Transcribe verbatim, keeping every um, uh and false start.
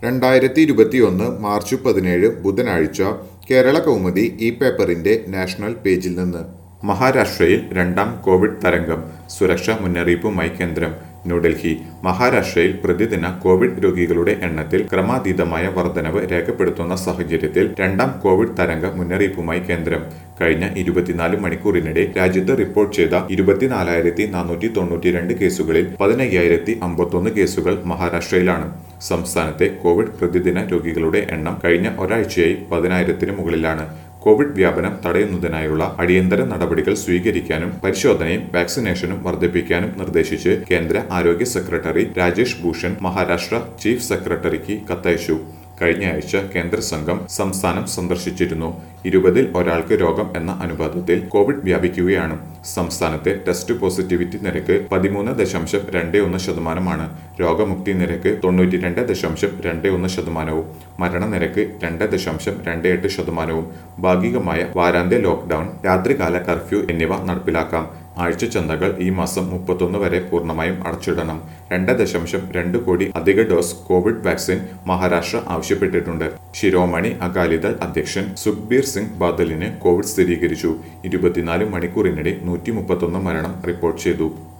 രണ്ടായിരത്തി ഇരുപത്തിയൊന്ന് മാർച്ച് പതിനേഴ് ബുധനാഴ്ച കേരള കൗമുദി ഈ പേപ്പറിന്റെ നാഷണൽ പേജിൽ നിന്ന് മഹാരാഷ്ട്രയിൽ രണ്ടാം കോവിഡ് തരംഗം സുരക്ഷാ മുന്നറിയിപ്പുമായി കേന്ദ്രം ന്യൂഡൽഹി മഹാരാഷ്ട്രയിൽ പ്രതിദിന കോവിഡ് രോഗികളുടെ എണ്ണത്തിൽ ക്രമാതീതമായ വർധനവ് രേഖപ്പെടുത്തുന്ന സാഹചര്യത്തിൽ രണ്ടാം കോവിഡ് തരംഗ മുന്നറിയിപ്പുമായി കേന്ദ്രം കഴിഞ്ഞ ഇരുപത്തിനാല് മണിക്കൂറിനിടെ രാജ്യത്ത് റിപ്പോർട്ട് ചെയ്ത ഇരുപത്തിനാലായിരത്തി നാനൂറ്റി തൊണ്ണൂറ്റി രണ്ട് കേസുകളിൽ പതിനയ്യായിരത്തി അമ്പത്തൊന്ന് കേസുകൾ മഹാരാഷ്ട്രയിലാണ്. സംസ്ഥാനത്തെ കോവിഡ് പ്രതിദിന രോഗികളുടെ എണ്ണം കഴിഞ്ഞ ഒരാഴ്ചയായി പതിനായിരത്തിന് മുകളിലാണ്. കോവിഡ് വ്യാപനം തടയുന്നതിനായുള്ള അടിയന്തര നടപടികൾ സ്വീകരിക്കാനും പരിശോധനയും വാക്സിനേഷനും വർദ്ധിപ്പിക്കാനും നിർദ്ദേശിച്ച് കേന്ദ്ര ആരോഗ്യ സെക്രട്ടറി രാജേഷ് ഭൂഷൺ മഹാരാഷ്ട്ര ചീഫ് സെക്രട്ടറിക്ക് കത്തയച്ചു. കഴിഞ്ഞ ആഴ്ച കേന്ദ്ര സംഘം സംസ്ഥാനം സന്ദർശിച്ചിരുന്നു. ഇരുപതിൽ ഒരാൾക്ക് രോഗം എന്ന അനുപാതത്തിൽ കോവിഡ് വ്യാപിക്കുകയാണ്. സംസ്ഥാനത്തെ ടെസ്റ്റ് പോസിറ്റിവിറ്റി നിരക്ക് പതിമൂന്ന് ദശാംശം രണ്ട് ഒന്ന് ശതമാനമാണ്. രോഗമുക്തി നിരക്ക് തൊണ്ണൂറ്റി രണ്ട് ദശാംശം രണ്ട് ഒന്ന് ശതമാനവും മരണനിരക്ക് രണ്ട് ദശാംശം രണ്ട് എട്ട് ശതമാനവും. ഭാഗികമായ വാരാന്ത്യ ലോക്ക്ഡൌൺ, രാത്രികാല കർഫ്യൂ എന്നിവ നടപ്പിലാക്കാം. ആഴ്ച ചന്തകൾ ഈ മാസം മുപ്പത്തൊന്ന് വരെ പൂർണ്ണമായും അടച്ചിടണം. രണ്ട് ദശാംശം രണ്ട് കോടി അധിക ഡോസ് കോവിഡ് വാക്സിൻ മഹാരാഷ്ട്ര ആവശ്യപ്പെട്ടിട്ടുണ്ട്. ശിരോമണി അകാലിദൾ അധ്യക്ഷൻ സുഖ്ബീർ സിംഗ് ബാദലിന് കോവിഡ് സ്ഥിരീകരിച്ചു. ഇരുപത്തിനാല് മണിക്കൂറിനിടെ നൂറ്റി മുപ്പത്തൊന്ന് മരണം റിപ്പോർട്ട് ചെയ്തു.